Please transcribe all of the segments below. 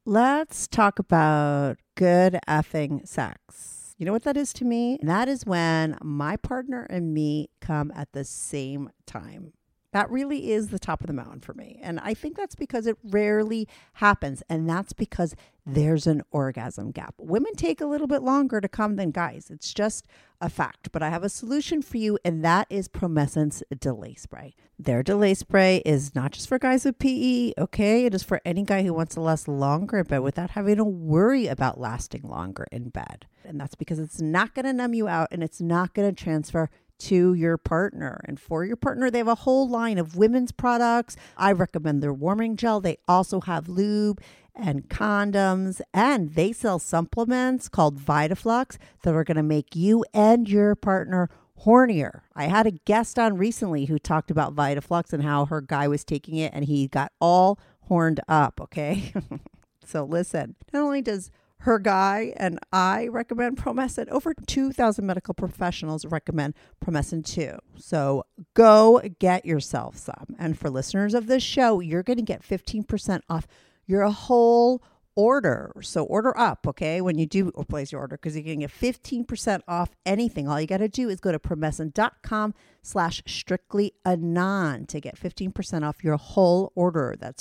Let's talk about good effing sex. You know what that is to me? That is when my partner and me come at the same time. That really is the top of the mountain for me. And I think that's because it rarely happens. And that's because there's an orgasm gap. Women take a little bit longer to come than guys. It's just a fact. But I have a solution for you, and that is Promescent's Delay Spray. Their Delay Spray is not just for guys with PE, okay? It is for any guy who wants to last longer in bed without having to worry about lasting longer in bed. And that's because it's not going to numb you out, and it's not going to transfer to your partner. And for your partner, they have a whole line of women's products. I recommend their warming gel. They also have lube and condoms, and they sell supplements called VitaFlux that are going to make you and your partner hornier. I had a guest on recently who talked about VitaFlux and how her guy was taking it and he got all horned up, okay? So listen, not only does her guy and I recommend Promescent, over 2,000 medical professionals recommend Promescent too. So go get yourself some. And for listeners of this show, you're going to get 15% off your whole order. So order up, okay, when you do place your order, because you can get 15% off anything. All you got to do is go to promescent.com/strictlyanon to get 15% off your whole order. That's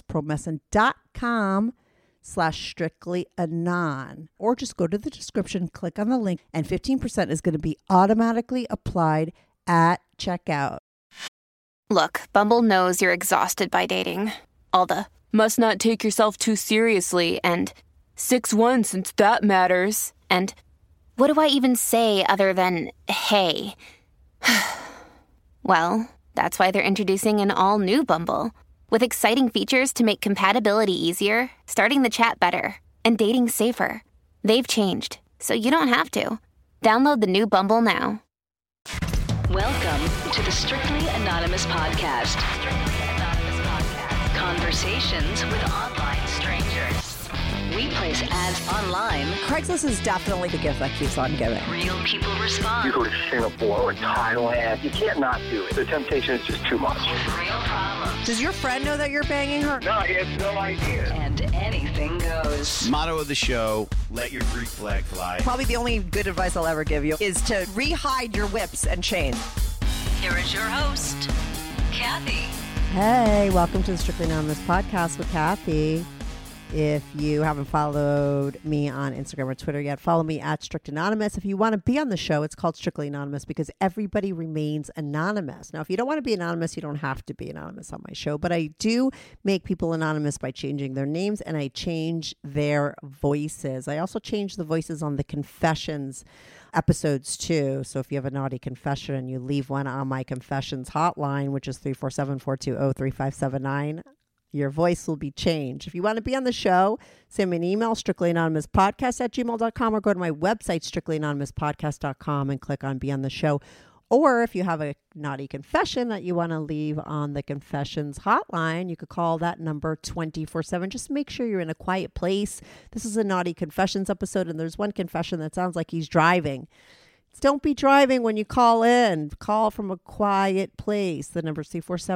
promescent.com/strictlyanon. Or just go to the description, click on the link, and 15% is going to be automatically applied at checkout. Look, Bumble knows you're exhausted by dating. All the must not take yourself too seriously and 6'1" since that matters. And what do I even say other than hey? Well, that's why they're introducing an all-new Bumble with exciting features to make compatibility easier, starting the chat better, and dating safer. They've changed, so you don't have to. Download the new Bumble now. Welcome to the Strictly Anonymous Podcast. Conversations with online strangers. We place ads online. Craigslist is definitely the gift that keeps on giving. Real people respond. You go to Singapore or Thailand, you can't not do it. The temptation is just too much. With real problems. Does your friend know that you're banging her? No, he has no idea. And anything goes. Motto of the show, let your Greek flag fly. Probably the only good advice I'll ever give you is to re-hide your whips and chains. Here is your host, Kathy. Hey, welcome to the Strictly Anonymous Podcast with Kathy. If you haven't followed me on Instagram or Twitter yet, follow me at Strict Anonymous. If you want to be on the show, it's called Strictly Anonymous because everybody remains anonymous. Now, if you don't want to be anonymous, you don't have to be anonymous on my show. But I do make people anonymous by changing their names, and I change their voices. I also change the voices on the confessions episodes too. So if you have a naughty confession and you leave one on my confessions hotline, which is 347-420-3579, your voice will be changed. If you want to be on the show, send me an email, strictlyanonymouspodcast@gmail.com, or go to my website, strictlyanonymouspodcast.com, and click on Be on the Show. Or if you have a naughty confession that you want to leave on the confessions hotline, you could call that number 24/7. Just make sure you're in a quiet place. This is a naughty confessions episode, and there's one confession that sounds like he's driving. Don't be driving when you call in. Call from a quiet place. The number is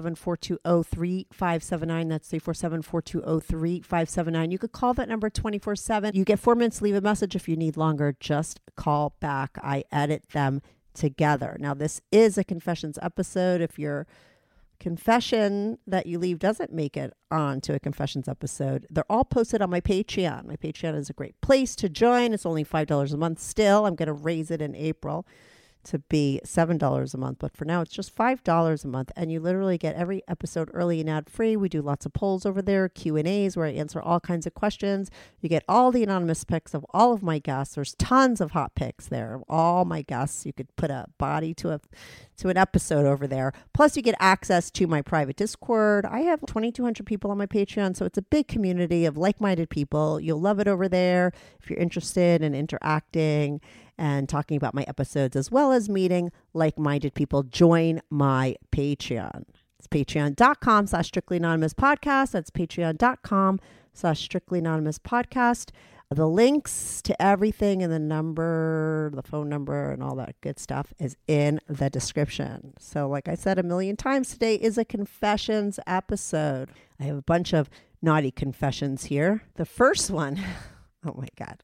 347-420-3579. That's 347-420-3579. You could call that number 24/7. You get 4 minutes to leave a message. If you need longer, just call back. I edit them together. Now, this is a confessions episode. If your confession that you leave doesn't make it onto a confessions episode, they're all posted on my Patreon. My Patreon is a great place to join. It's only $5 a month still. I'm going to raise it in April to be $7 a month. But for now, it's just $5 a month. And you literally get every episode early and ad-free. We do lots of polls over there, Q&As, where I answer all kinds of questions. You get all the anonymous pics of all of my guests. There's tons of hot pics there of all my guests. You could put a body to an episode over there. Plus, you get access to my private Discord. I have 2,200 people on my Patreon, so it's a big community of like-minded people. You'll love it over there if you're interested in interacting and talking about my episodes, as well as meeting like-minded people. Join my Patreon. It's patreon.com/strictlyanonymouspodcast. That's patreon.com/strictlyanonymouspodcast. The links to everything and the number, the phone number, and all that good stuff is in the description. So like I said a million times, today is a confessions episode. I have a bunch of naughty confessions here. The first one, oh my God.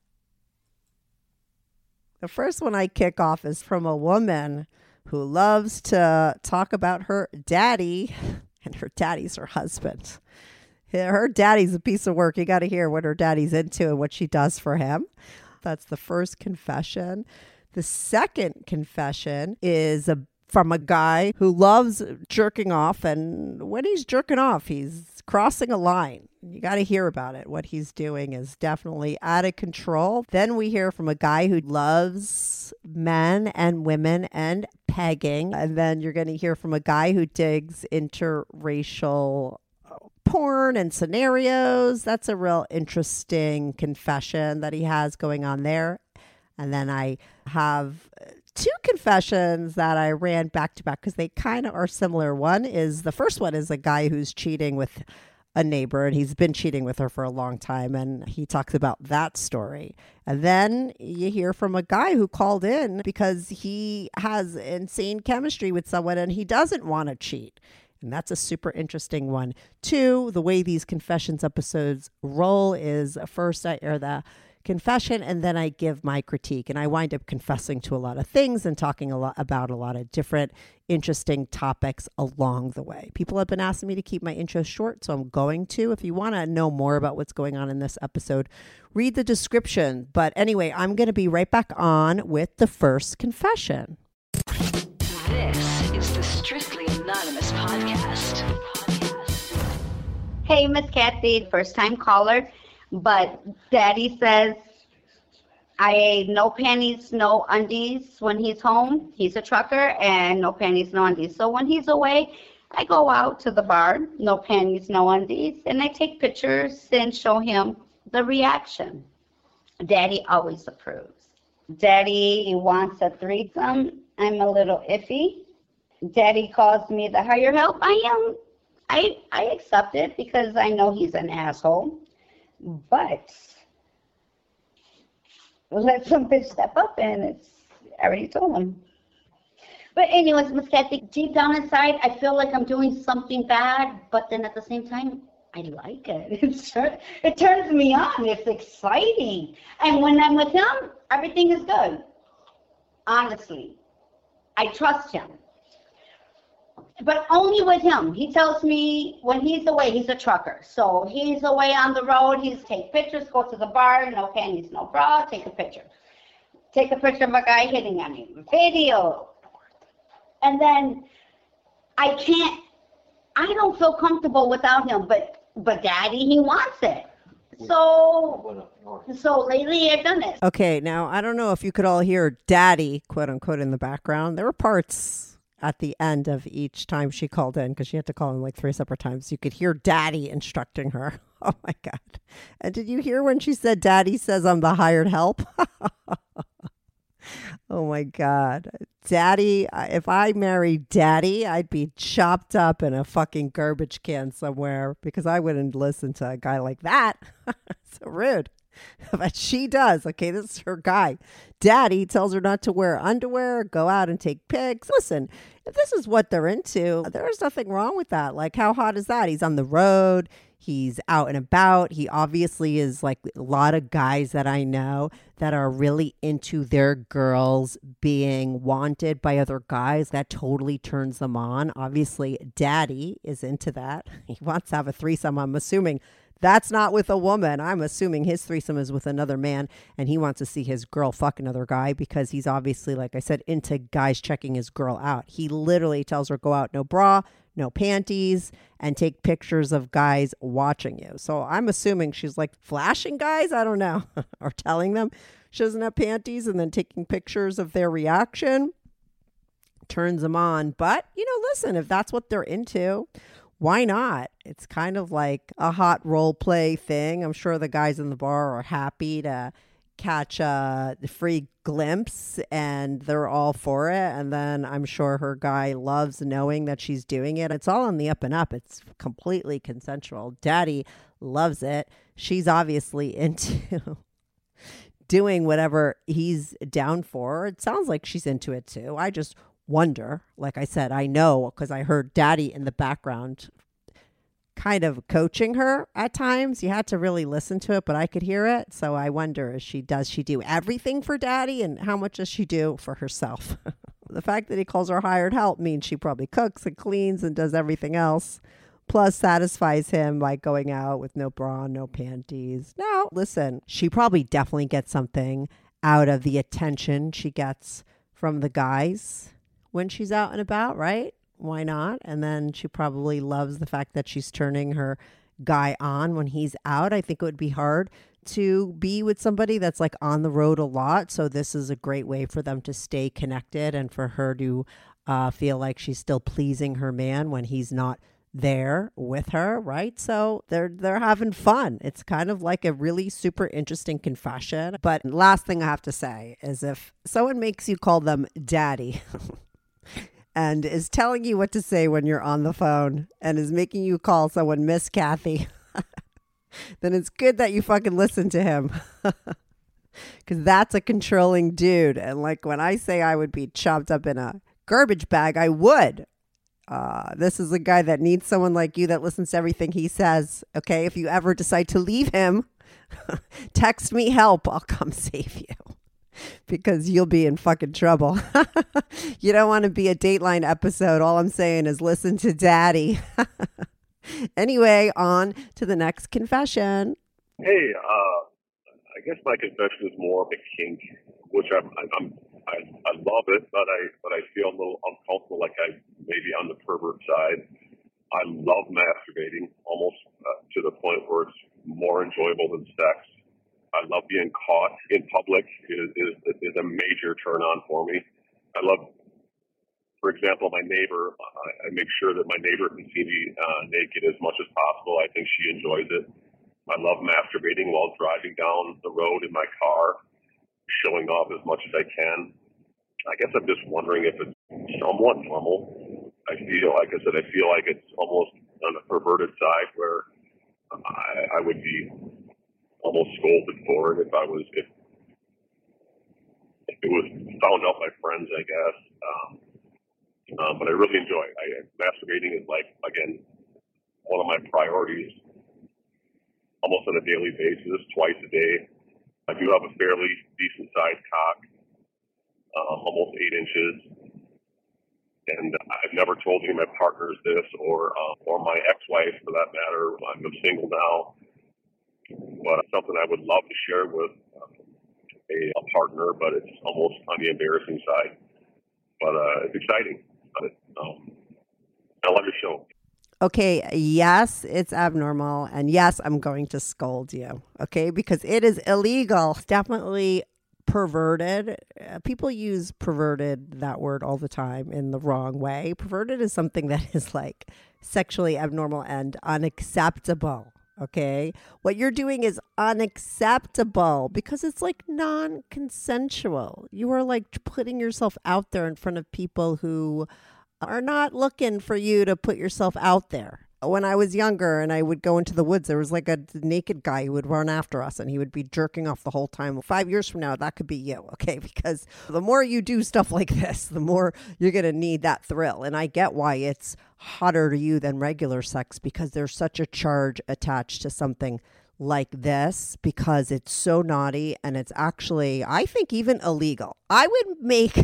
The first one I kick off is from a woman who loves to talk about her daddy, and her daddy's her husband. Her daddy's a piece of work. You got to hear what her daddy's into and what she does for him. That's the first confession. The second confession is from a guy who loves jerking off. And when he's jerking off, he's crossing a line. You got to hear about it. What he's doing is definitely out of control. Then we hear from a guy who loves men and women and pegging. And then you're going to hear from a guy who digs interracial porn and scenarios. That's a real interesting confession that he has going on there. And then I have two confessions that I ran back to back because they kind of are similar. The first one is a guy who's cheating with a neighbor, and he's been cheating with her for a long time, and he talks about that story. And then you hear from a guy who called in because he has insane chemistry with someone and he doesn't want to cheat. And that's a super interesting one. Two, the way these confessions episodes roll is first I air the confession and then I give my critique, and I wind up confessing to a lot of things and talking a lot about a lot of different interesting topics along the way. People have been asking me to keep my intro short, so I'm going to. If you want to know more about what's going on in this episode, read the description. But anyway, I'm going to be right back on with the first confession. This is the Strictly Anonymous podcast. Hey, Miss Kathy, first time caller, but Daddy says no panties, no undies when he's home. He's a trucker, and no panties, no undies. So when he's away, I go out to the bar, no panties, no undies, and I take pictures and show him the reaction. Daddy always approves. Daddy wants a threesome. I'm a little iffy. Daddy calls me the higher help. I accept it because I know he's an asshole. But let some bitch step up, and I already told him. But anyways, Miss Kathy, deep down inside, I feel like I'm doing something bad, but then at the same time, I like it. It turns me on. It's exciting. And when I'm with him, everything is good. Honestly, I trust him. But only with him. He tells me when he's away, he's a trucker. So he's away on the road, he's take pictures, go to the bar, no panties, no bra, take a picture. Take a picture of a guy hitting on him. Video. And then I don't feel comfortable without him, but Daddy, he wants it. So lately I've done it. Okay, now I don't know if you could all hear Daddy, quote unquote, in the background. There were parts at the end of each time she called in, because she had to call in like 3 separate times. You could hear Daddy instructing her. Oh my God. And did you hear when she said, Daddy says I'm the hired help? Oh my God. Daddy, if I married Daddy, I'd be chopped up in a fucking garbage can somewhere, because I wouldn't listen to a guy like that. So rude. But she does. Okay, this is her guy. Daddy tells her not to wear underwear, go out and take pics. Listen, if this is what they're into, there's nothing wrong with that. Like, how hot is that? He's on the road. He's out and about. He obviously is like a lot of guys that I know that are really into their girls being wanted by other guys. That totally turns them on. Obviously, Daddy is into that. He wants to have a threesome, I'm assuming. That's not with a woman. I'm assuming his threesome is with another man, and he wants to see his girl fuck another guy because he's obviously, like I said, into guys checking his girl out. He literally tells her, go out, no bra, no panties, and take pictures of guys watching you. So I'm assuming she's like flashing guys, I don't know, or telling them she doesn't have panties and then taking pictures of their reaction. Turns them on. But, listen, if that's what they're into, why not? It's kind of like a hot role play thing. I'm sure the guys in the bar are happy to catch a free glimpse, and they're all for it. And then I'm sure her guy loves knowing that she's doing it. It's all on the up and up. It's completely consensual. Daddy loves it. She's obviously into doing whatever he's down for. It sounds like she's into it too. I just wonder, like I said, I know because I heard Daddy in the background kind of coaching her at times. You had to really listen to it, but I could hear it. So I wonder, does she do everything for daddy, and how much does she do for herself? The fact that he calls her hired help means she probably cooks and cleans and does everything else, plus satisfies him by going out with no bra, no panties. Now, listen, she probably definitely gets something out of the attention she gets from the guys when she's out and about, right? Why not? And then she probably loves the fact that she's turning her guy on when he's out. I think it would be hard to be with somebody that's like on the road a lot. So this is a great way for them to stay connected and for her to feel like she's still pleasing her man when he's not there with her, right? So they're having fun. It's kind of like a really super interesting confession. But last thing I have to say is, if someone makes you call them daddy and is telling you what to say when you're on the phone and is making you call someone Miss Kathy, then it's good that you fucking listen to him. Because that's a controlling dude. And like when I say I would be chopped up in a garbage bag, I would. This is a guy that needs someone like you that listens to everything he says. Okay, if you ever decide to leave him, text me help. I'll come save you. Because you'll be in fucking trouble. You don't want to be a Dateline episode. All I'm saying is listen to daddy. Anyway, on to the next confession. Hey, I guess my confession is more of a kink, which I love it, but I feel a little uncomfortable, like I maybe on the pervert side. I love masturbating almost to the point where it's more enjoyable than sex. I love being caught in public is a major turn on for me. I love, for example, my neighbor. I make sure that my neighbor can see me naked as much as possible. I think she enjoys it. I love masturbating while driving down the road in my car, showing off as much as I can. I guess I'm just wondering if it's somewhat normal. I feel, like I said, I feel like it's almost on the perverted side where I would be almost scolded for it if it was found out by friends, I guess. But I really enjoy it. Masturbating is like, again, one of my priorities, almost on a daily basis, twice a day. I do have a fairly decent sized cock, almost 8 inches. And I've never told any of my partners this or my ex-wife for that matter. I'm single now. But it's something I would love to share with a partner, but it's almost on the embarrassing side. But it's exciting. I love your show. Okay, yes, it's abnormal. And yes, I'm going to scold you, okay? Because it is illegal. It's definitely perverted. People use perverted, that word, all the time in the wrong way. Perverted is something that is like sexually abnormal and unacceptable. Okay, what you're doing is unacceptable because it's like non-consensual. You are like putting yourself out there in front of people who are not looking for you to put yourself out there. When I was younger and I would go into the woods, there was like a naked guy who would run after us and he would be jerking off the whole time. 5 years from now, that could be you, okay? Because the more you do stuff like this, the more you're going to need that thrill. And I get why it's hotter to you than regular sex, because there's such a charge attached to something like this, because it's so naughty and it's actually, I think, even illegal. I would make,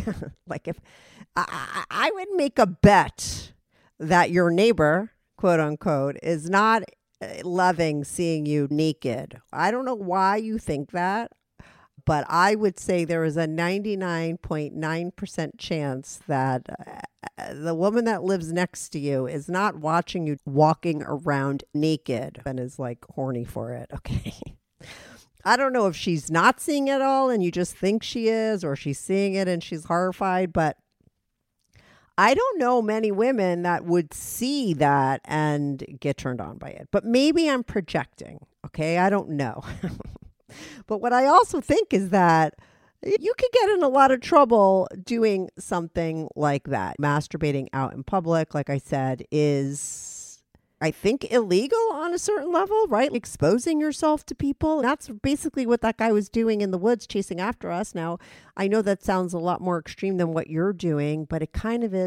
I would make a bet that your neighbor, quote unquote, is not loving seeing you naked. I don't know why you think that, but I would say there is a 99.9% chance that the woman that lives next to you is not watching you walking around naked and is like horny for it. Okay. I don't know if she's not seeing it all and you just think she is, or she's seeing it and she's horrified, but I don't know many women that would see that and get turned on by it. But maybe I'm projecting, okay? I don't know. But what I also think is that you could get in a lot of trouble doing something like that. Masturbating out in public, like I said, is, I think, illegal on a certain level, right? Exposing yourself to people. That's basically what that guy was doing in the woods, chasing after us. Now, I know that sounds a lot more extreme than what you're doing, but it kind of is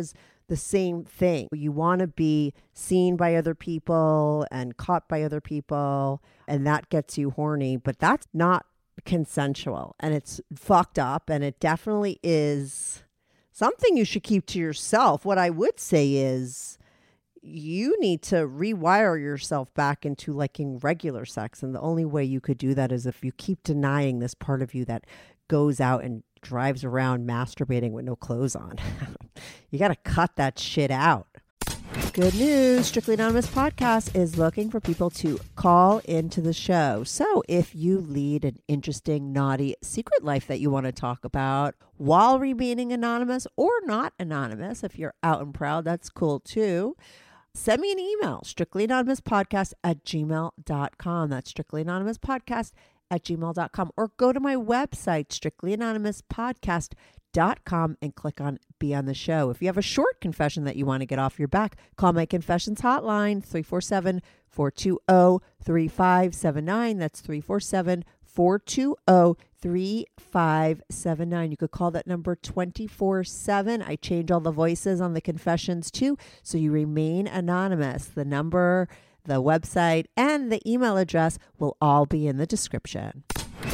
the same thing. You want to be seen by other people and caught by other people, and that gets you horny, but that's not consensual, and it's fucked up, and it definitely is something you should keep to yourself. What I would say is you need to rewire yourself back into liking regular sex. And the only way you could do that is if you keep denying this part of you that goes out and drives around masturbating with no clothes on. You got to cut that shit out. Good news. Strictly Anonymous Podcast is looking for people to call into the show. So if you lead an interesting, naughty secret life that you want to talk about while remaining anonymous or not anonymous, if you're out and proud, that's cool too. Send me an email, strictlyanonymouspodcast@gmail.com. That's strictlyanonymouspodcast@gmail.com. Or go to my website, strictlyanonymouspodcast.com, and click on Be on the Show. If you have a short confession that you want to get off your back, call my confessions hotline, 347-420-3579. That's 347-420-3579. You could call that number 24/7. I change all the voices on the confessions too, so you remain anonymous. The number, the website, and the email address will all be in the description.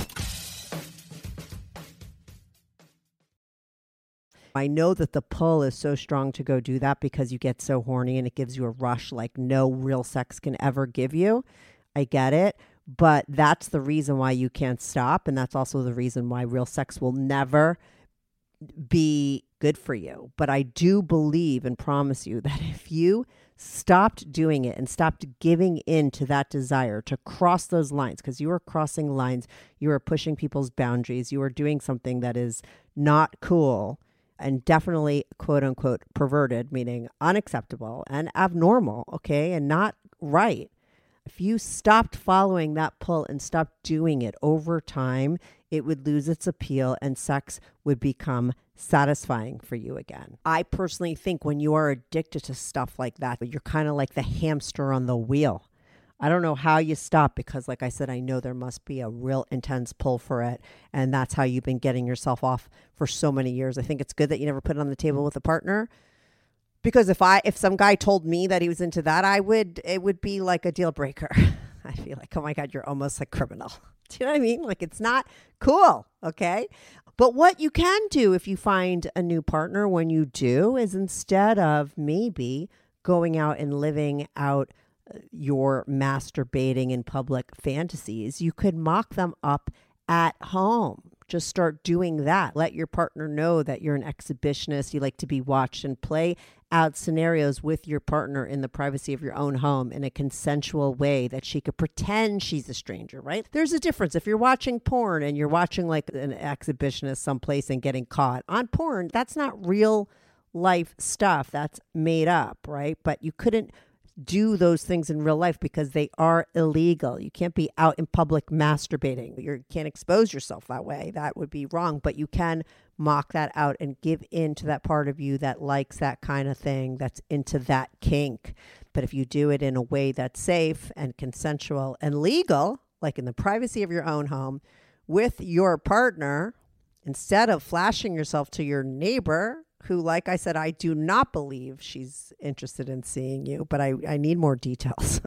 I know that the pull is so strong to go do that because you get so horny and it gives you a rush like no real sex can ever give you. I get it. But that's the reason why you can't stop. And that's also the reason why real sex will never be good for you. But I do believe and promise you that if you stopped doing it and stopped giving in to that desire to cross those lines, because you are crossing lines, you are pushing people's boundaries, you are doing something that is not cool and definitely quote unquote perverted, meaning unacceptable and abnormal, okay, and not right. If you stopped following that pull and stopped doing it over time, it would lose its appeal and sex would become satisfying for you again. I personally think when you are addicted to stuff like that, you're kind of like the hamster on the wheel. I don't know how you stop because, like I said, I know there must be a real intense pull for it. And that's how you've been getting yourself off for so many years. I think it's good that you never put it on the table with a partner. Because if some guy told me that he was into that, it would be like a deal breaker. I'd be like, oh my God, you're almost a criminal. Do you know what I mean? Like, it's not cool. Okay. But what you can do if you find a new partner when you do is instead of maybe going out and living out your masturbating in public fantasies, you could mock them up at home. Just start doing that. Let your partner know that you're an exhibitionist. You like to be watched, and play out scenarios with your partner in the privacy of your own home in a consensual way that she could pretend she's a stranger, right? There's a difference. If you're watching porn and you're watching like an exhibitionist someplace and getting caught on porn, that's not real life stuff. That's made up, right? But you couldn't do those things in real life because they are illegal. You can't be out in public masturbating. You can't expose yourself that way. That would be wrong. But you can mock that out and give in to that part of you that likes that kind of thing, that's into that kink. But if you do it in a way that's safe and consensual and legal, like in the privacy of your own home with your partner, instead of flashing yourself to your neighbor, who, like I said, I do not believe she's interested in seeing you, but I need more details.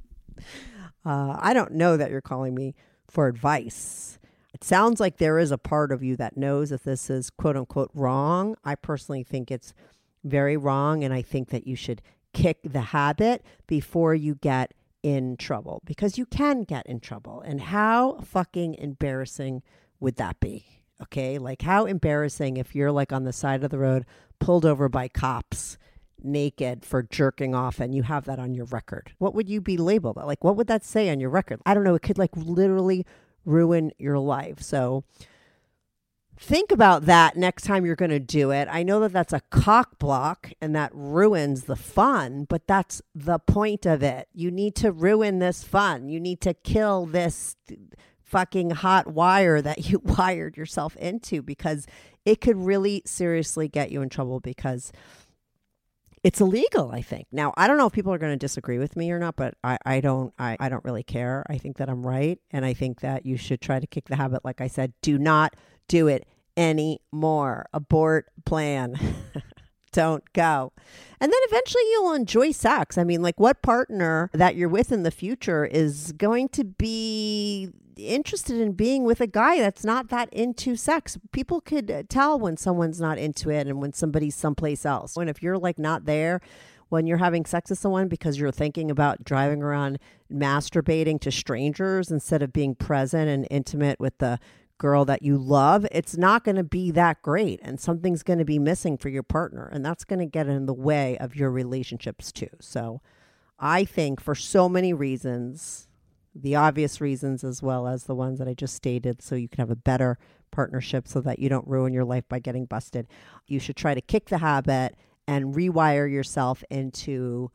I don't know that you're calling me for advice. It sounds like there is a part of you that knows that this is quote unquote wrong. I personally think it's very wrong. And I think that you should kick the habit before you get in trouble, because you can get in trouble. And how fucking embarrassing would that be? Okay, like how embarrassing if you're like on the side of the road, pulled over by cops, naked for jerking off, and you have that on your record. What would you be labeled? Like, what would that say on your record? I don't know. It could like literally ruin your life. So think about that next time you're going to do it. I know that that's a cock block and that ruins the fun, but that's the point of it. You need to ruin this fun. You need to kill this fucking hot wire that you wired yourself into, because it could really seriously get you in trouble because it's illegal, I think. Now, I don't know if people are going to disagree with me or not, but I don't really care. I think that I'm right. And I think that you should try to kick the habit. Like I said, do not do it anymore. Abort plan. don't go. And then eventually you'll enjoy sex. I mean, like, what partner that you're with in the future is going to be interested in being with a guy that's not that into sex? People could tell when someone's not into it and when somebody's someplace else. And if you're like not there when you're having sex with someone because you're thinking about driving around masturbating to strangers instead of being present and intimate with the girl that you love, it's not going to be that great, and something's going to be missing for your partner, and that's going to get in the way of your relationships too. So I think for so many reasons, the obvious reasons as well as the ones that I just stated, so you can have a better partnership so that you don't ruin your life by getting busted, you should try to kick the habit and rewire yourself into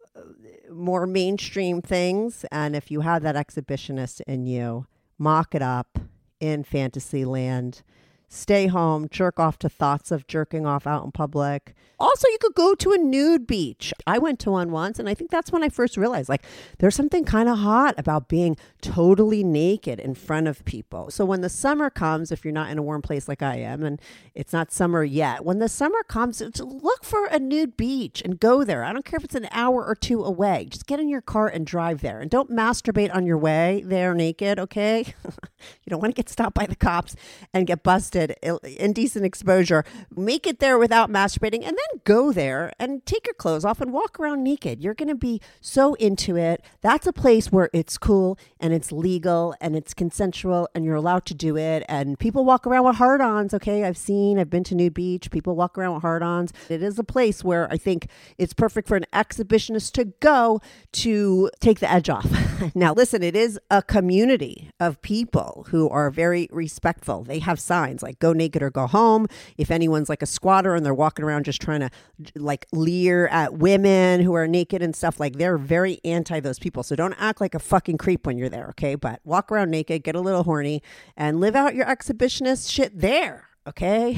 more mainstream things. And if you have that exhibitionist in you, mock it up in fantasy land. Stay home, jerk off to thoughts of jerking off out in public. Also, you could go to a nude beach. I went to one once, and I think that's when I first realized, like, there's something kind of hot about being totally naked in front of people. So when the summer comes, if you're not in a warm place like I am, and it's not summer yet, when the summer comes, look for a nude beach and go there. I don't care if it's an hour or two away. Just get in your car and drive there. And don't masturbate on your way there naked, okay? You don't want to get stopped by the cops and get busted. Indecent exposure. Make it there without masturbating, and then go there and take your clothes off and walk around naked. You're going to be so into it. That's a place where it's cool and it's legal and it's consensual and you're allowed to do it. And people walk around with hard-ons. Okay, I've been to nude beach. People walk around with hard-ons. It is a place where I think it's perfect for an exhibitionist to go to take the edge off. Now, listen, it is a community of people who are very respectful. They have signs like go naked or go home. If anyone's like a squatter and they're walking around just trying to like leer at women who are naked and stuff, like they're very anti those people. So don't act like a fucking creep when you're there, okay? But walk around naked, get a little horny, and live out your exhibitionist shit there, okay?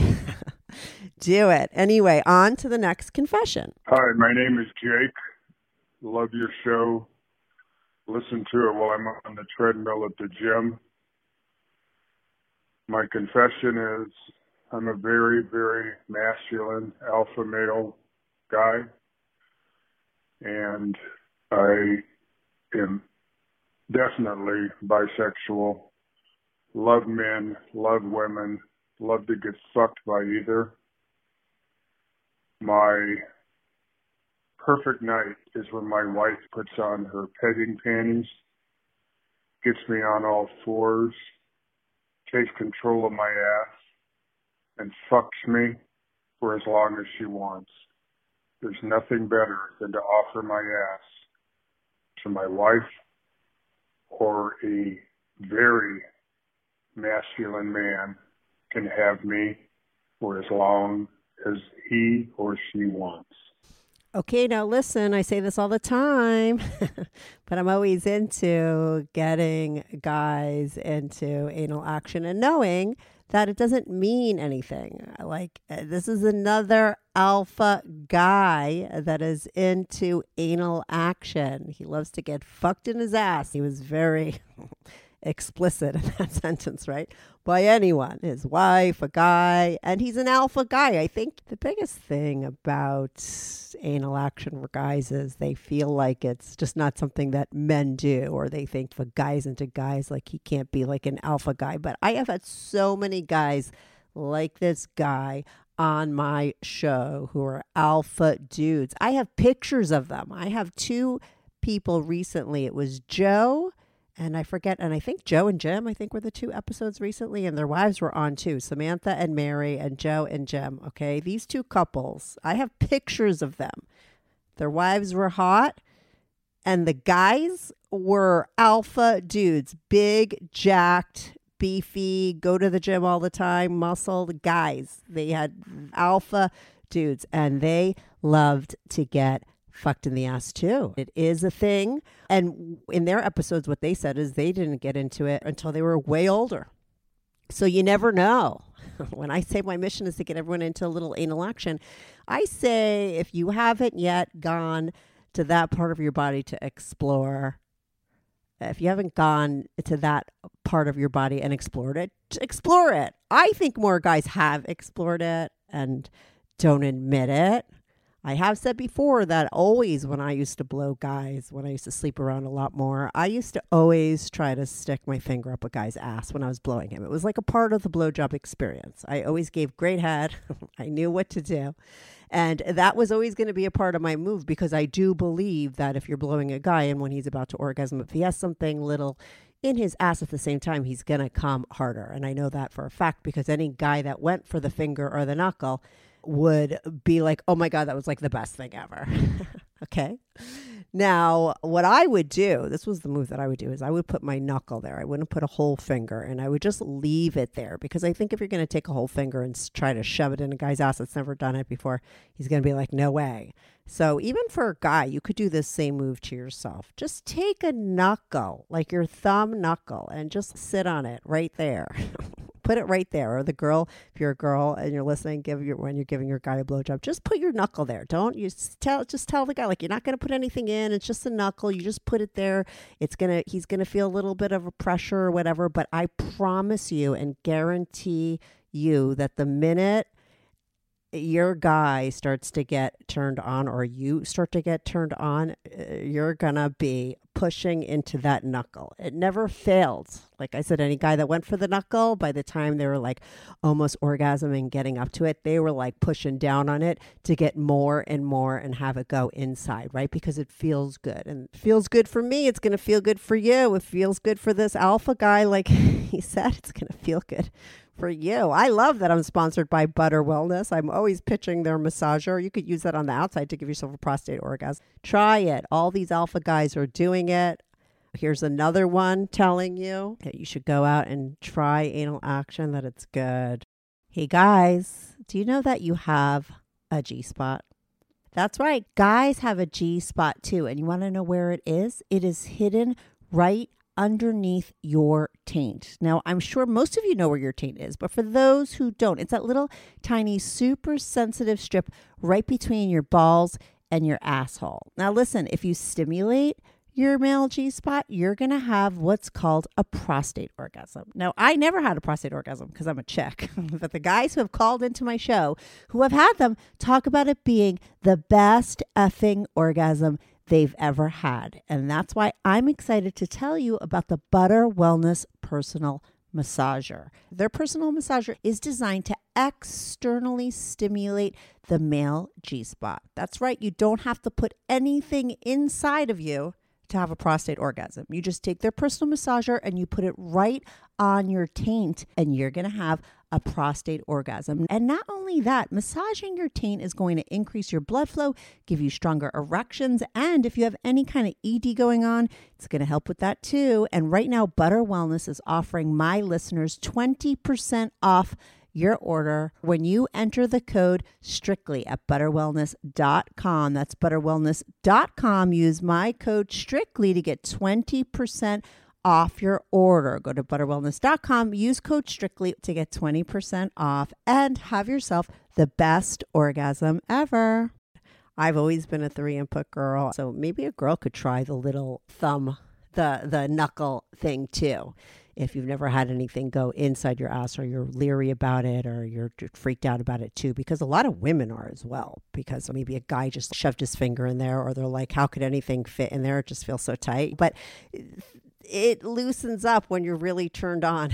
Do it. Anyway, on to the next confession. Hi, my name is Jake. Love your show. Listen to it while I'm on the treadmill at the gym. My confession is I'm a very, very masculine alpha male guy, and I am definitely bisexual. Love men, love women, love to get fucked by either. My perfect night is when my wife puts on her pegging panties, gets me on all fours, takes control of my ass, and fucks me for as long as she wants. There's nothing better than to offer my ass to my wife or a very masculine man can have me for as long as he or she wants. Okay, now listen, I say this all the time, but I'm always into getting guys into anal action and knowing that it doesn't mean anything. Like, this is another alpha guy that is into anal action. He loves to get fucked in his ass. He was very explicit in that sentence, right? By anyone, his wife, a guy, and he's an alpha guy. I think the biggest thing about anal action for guys is they feel like it's just not something that men do, or they think if a guy's into guys, like he can't be like an alpha guy. But I have had so many guys like this guy on my show who are alpha dudes. I have pictures of them. I have two people recently. It was Joe and I forget, and I think Joe and Jim, I think were the two episodes recently, and their wives were on too. Samantha and Mary and Joe and Jim, okay? These two couples, I have pictures of them. Their wives were hot, and the guys were alpha dudes, big, jacked, beefy, go to the gym all the time, muscled guys. They had alpha dudes, and they loved to get fucked in the ass too. It is a thing. And in their episodes, what they said is they didn't get into it until they were way older. So you never know. When I say my mission is to get everyone into a little anal action, I say if you haven't yet gone to that part of your body to explore, if you haven't gone to that part of your body and explored it, explore it. I think more guys have explored it and don't admit it. I have said before that always when I used to blow guys, when I used to sleep around a lot more, I used to always try to stick my finger up a guy's ass when I was blowing him. It was like a part of the blowjob experience. I always gave great head. I knew what to do. And that was always going to be a part of my move because I do believe that if you're blowing a guy and when he's about to orgasm, if he has something little in his ass at the same time, he's going to come harder. And I know that for a fact because any guy that went for the finger or the knuckle would be like, oh my God, that was like the best thing ever. Okay. Now, what I would do, this was the move that I would do, is I would put my knuckle there. I wouldn't put a whole finger and I would just leave it there because I think if you're going to take a whole finger and try to shove it in a guy's ass that's never done it before, he's going to be like, no way. So even for a guy, you could do this same move to yourself. Just take a knuckle, like your thumb knuckle, and just sit on it right there. Put it right there. Or the girl, if you're a girl and you're listening, when you're giving your guy a blowjob, just put your knuckle there. Don't you tell the guy, like, you're not going to put anything in. It's just a knuckle. You just put it there. He's going to feel a little bit of a pressure or whatever. But I promise you and guarantee you that the minute your guy starts to get turned on or you start to get turned on, you're going to be pushing into that knuckle. It never failed. Like I said, any guy that went for the knuckle, by the time they were like almost orgasming, getting up to it, they were like pushing down on it to get more and more and have it go inside, right? Because it feels good. And it feels good for me. It's going to feel good for you. It feels good for this alpha guy. Like he said, it's going to feel good for you. I love that I'm sponsored by Butter Wellness. I'm always pitching their massager. You could use that on the outside to give yourself a prostate orgasm. Try it. All these alpha guys are doing it. Here's another one telling you that you should go out and try anal action, that it's good. Hey guys, do you know that you have a G-spot? That's right. Guys have a G-spot too. And you want to know where it is? It is hidden right underneath your taint. Now, I'm sure most of you know where your taint is, but for those who don't, it's that little tiny, super sensitive strip right between your balls and your asshole. Now, listen, if you stimulate your male G-spot, you're going to have what's called a prostate orgasm. Now, I never had a prostate orgasm because I'm a chick, but the guys who have called into my show who have had them talk about it being the best effing orgasm they've ever had. And that's why I'm excited to tell you about the Butter Wellness Personal Massager. Their personal massager is designed to externally stimulate the male G-spot. That's right. You don't have to put anything inside of you to have a prostate orgasm. You just take their personal massager and you put it right on your taint and you're going to have a prostate orgasm. And not only that, massaging your taint is going to increase your blood flow, give you stronger erections, and if you have any kind of ED going on, it's going to help with that too. And right now, Butter Wellness is offering my listeners 20% off your order when you enter the code STRICTLY at butterwellness.com. That's butterwellness.com. Use my code STRICTLY to get 20% off your order. Go to butterwellness.com, use code STRICTLY to get 20% off and have yourself the best orgasm ever. I've always been a 3-input girl, so maybe a girl could try the little thumb, the knuckle thing too. If you've never had anything go inside your ass or you're leery about it or you're freaked out about it too, because a lot of women are as well, because maybe a guy just shoved his finger in there or they're like, how could anything fit in there? It just feels so tight. But it loosens up when you're really turned on.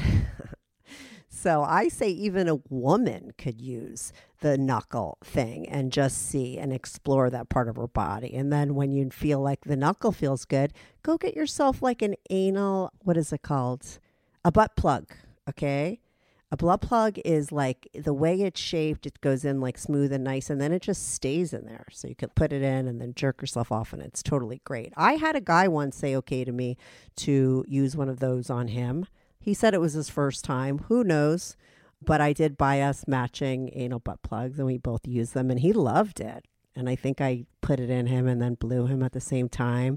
So I say even a woman could use the knuckle thing and just see and explore that part of her body. And then when you feel like the knuckle feels good, go get yourself like an anal, what is it called? A butt plug, okay? A butt plug is like the way it's shaped, it goes in like smooth and nice, and then it just stays in there. So you can put it in and then jerk yourself off, and it's totally great. I had a guy once say okay to me to use one of those on him. He said it was his first time. Who knows? But I did buy us matching anal butt plugs, and we both used them, and he loved it. And I think I put it in him and then blew him at the same time.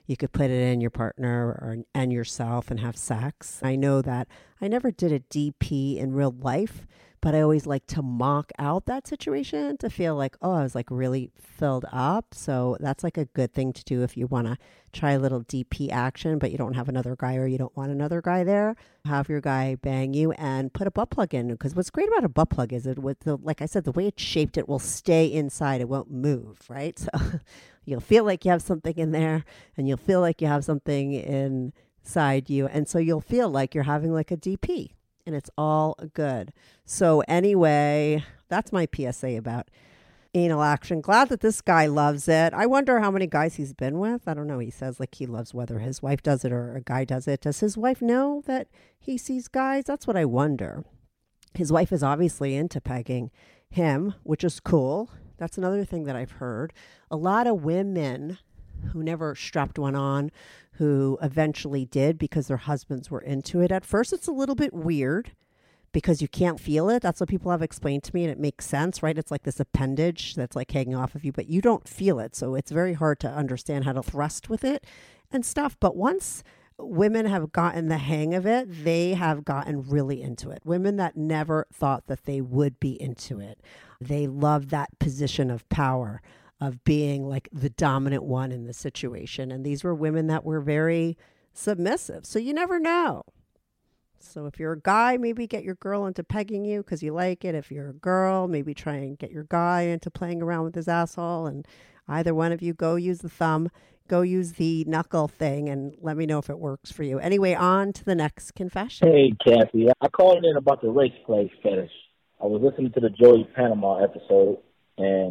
you could put it in your partner and yourself and have sex. I know that I never did a DP in real life, but I always like to mock out that situation to feel like, oh, I was like really filled up. So that's like a good thing to do if you want to try a little DP action, but you don't have another guy or you don't want another guy there. Have your guy bang you and put a butt plug in. Because what's great about a butt plug is it with the, like I said, the way it's shaped, it will stay inside. It won't move, right? So you'll feel like you have something in there and you'll feel like you have something inside you. And so you'll feel like you're having like a DP. And it's all good. So anyway, that's my PSA about anal action. Glad that this guy loves it. I wonder how many guys he's been with. I don't know. He says like he loves whether his wife does it or a guy does it. Does his wife know that he sees guys? That's what I wonder. His wife is obviously into pegging him, which is cool. That's another thing that I've heard. A lot of women who never strapped one on, who eventually did because their husbands were into it. At first, it's a little bit weird because you can't feel it. That's what people have explained to me, and it makes sense, right? It's like this appendage that's like hanging off of you, but you don't feel it. So it's very hard to understand how to thrust with it and stuff. But once women have gotten the hang of it, they have gotten really into it. Women that never thought that they would be into it. They love that position of power, of being like the dominant one in the situation. And these were women that were very submissive. So you never know. So if you're a guy, maybe get your girl into pegging you because you like it. If you're a girl, maybe try and get your guy into playing around with his asshole. And either one of you, go use the thumb, go use the knuckle thing, and let me know if it works for you. Anyway, on to the next confession. Hey, Kathy. I called in about the race play fetish. I was listening to the Joey Panama episode, and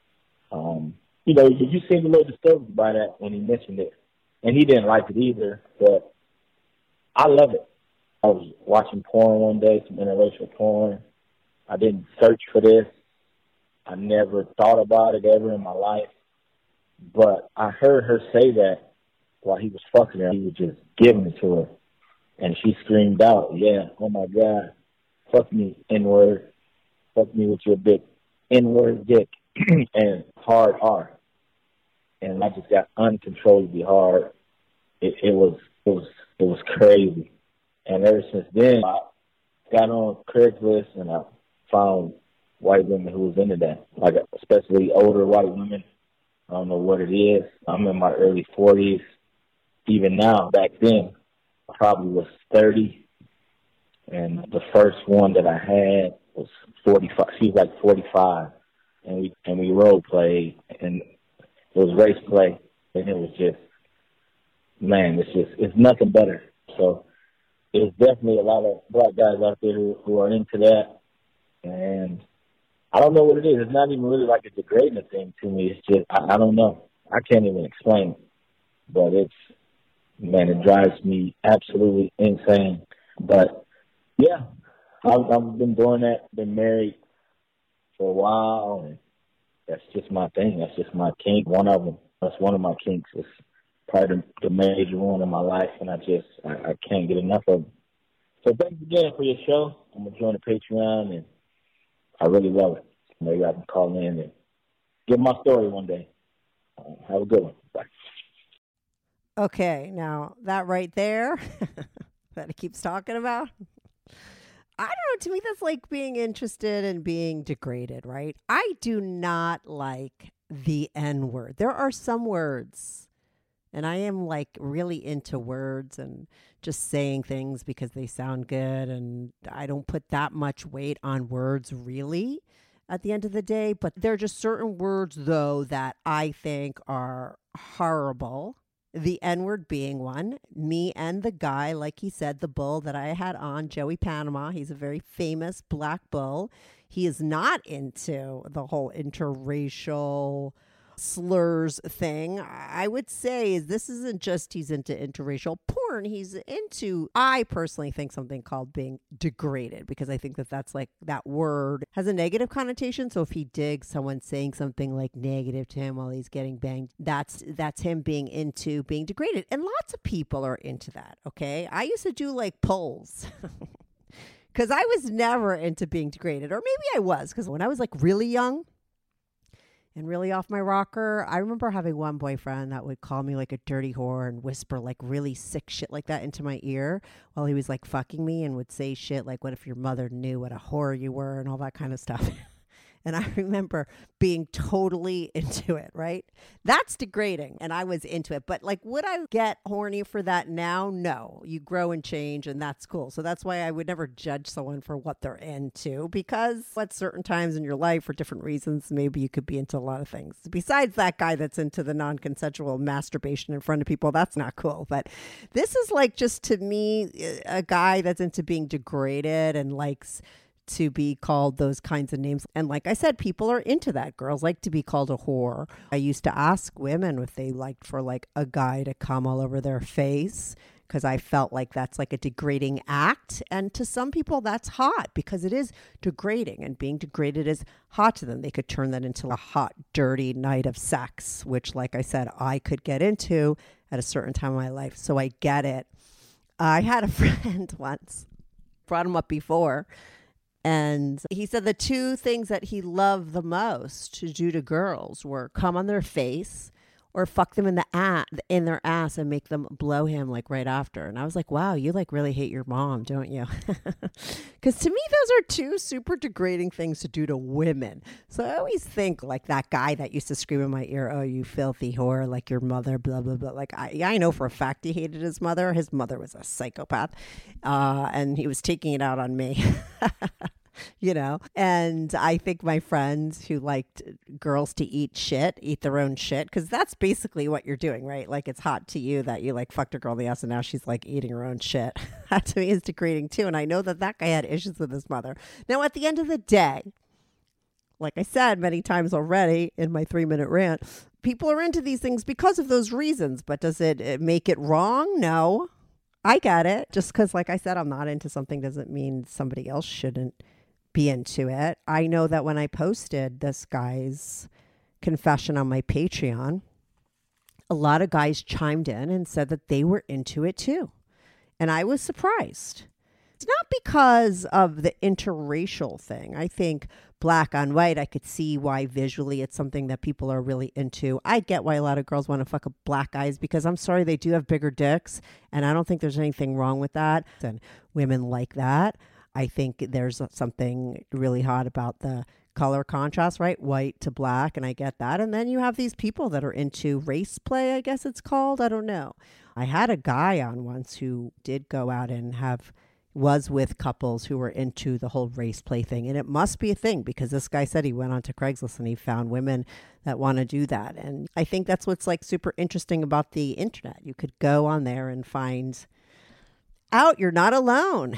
you seemed a little disturbed by that when he mentioned it. And he didn't like it either, but I love it. I was watching porn one day, some interracial porn. I didn't search for this. I never thought about it ever in my life. But I heard her say that while he was fucking her, he was just giving it to her. And she screamed out, yeah, oh my God, fuck me, N-word. Fuck me with your big N-word dick. And hard R. And I just got uncontrollably hard. It was crazy. And ever since then, I got on Craigslist and I found white women who was into that, like especially older white women. I don't know what it is. I'm in my early 40s. Even now, back then, I probably was 30. And the first one that I had was 45. She was like 45. And we role played, and it was race play, and it was just, man, it's nothing better. So there's definitely a lot of black guys out there who are into that, and I don't know what it is. It's not even really like a degrading thing to me. It's just, I don't know. I can't even explain it, but it drives me absolutely insane. But yeah, I've been doing that, been married for a while, and that's just my thing. That's just my kink. One of them. That's one of my kinks. It's probably the major one in my life, and I can't get enough of them. So thanks again for your show. I'm gonna join the Patreon, and I really love it. Maybe I can call in and give my story one day. Have a good one. Bye. Okay, now that right there that he keeps talking about. I don't know. To me, that's like being interested in being degraded, right? I do not like the N word. There are some words, and I am like really into words and just saying things because they sound good. And I don't put that much weight on words really at the end of the day. But there are just certain words, though, that I think are horrible. The N-word being one. Me and the guy, like he said, the bull that I had on, Joey Panama. He's a very famous black bull. He is not into the whole interracial slurs thing. I would say this isn't just he's into interracial porn. He's into, I personally think, something called being degraded, because I think that that's like, that word has a negative connotation. So if he digs someone saying something like negative to him while he's getting banged, that's him being into being degraded. And lots of people are into that. Okay. I used to do like polls. Because I was never into being degraded. Or maybe I was, because when I was like really young, and really off my rocker. I remember having one boyfriend that would call me like a dirty whore and whisper like really sick shit like that into my ear while he was like fucking me, and would say shit like, what if your mother knew what a whore you were, and all that kind of stuff. And I remember being totally into it, right? That's degrading. And I was into it. But like, would I get horny for that now? No. You grow and change, and that's cool. So that's why I would never judge someone for what they're into, because at certain times in your life, for different reasons, maybe you could be into a lot of things. Besides that guy that's into the non-consensual masturbation in front of people, that's not cool. But this is like, just to me, a guy that's into being degraded and likes to be called those kinds of names. And like I said, people are into that. Girls like to be called a whore. I used to ask women if they liked for like a guy to come all over their face, because I felt like that's like a degrading act. And to some people that's hot, because it is degrading, and being degraded is hot to them. They could turn that into a hot, dirty night of sex, which, like I said, I could get into at a certain time in my life. So I get it. I had a friend once, brought him up before, and he said the two things that he loved the most to do to girls were come on their face or fuck them in their ass and make them blow him like right after. And I was like, wow, you like really hate your mom, don't you? Because to me, those are two super degrading things to do to women. So I always think like that guy that used to scream in my ear, oh, you filthy whore, like your mother, blah, blah, blah. Like I know for a fact he hated his mother. His mother was a psychopath, and he was taking it out on me. You know, and I think my friends who liked girls to eat their own shit, because that's basically what you're doing, right? Like, it's hot to you that you like fucked a girl in the ass and now she's like eating her own shit. That to me is degrading too. And I know that guy had issues with his mother. Now, at the end of the day, like I said many times already in my 3-minute rant, people are into these things because of those reasons. But does it make it wrong? No. I get it. Just because, like I said, I'm not into something doesn't mean somebody else shouldn't be into it. I know that when I posted this guy's confession on my Patreon, a lot of guys chimed in and said that they were into it too. And I was surprised. It's not because of the interracial thing. I think black on white, I could see why visually it's something that people are really into. I get why a lot of girls want to fuck up black guys, because I'm sorry, they do have bigger dicks. And I don't think there's anything wrong with that. And women like that. I think there's something really hot about the color contrast, right? White to black, and I get that. And then you have these people that are into race play, I guess it's called. I don't know. I had a guy on once who did go out and was with couples who were into the whole race play thing. And it must be a thing, because this guy said he went onto Craigslist and he found women that want to do that. And I think that's what's like super interesting about the internet. You could go on there and find out you're not alone.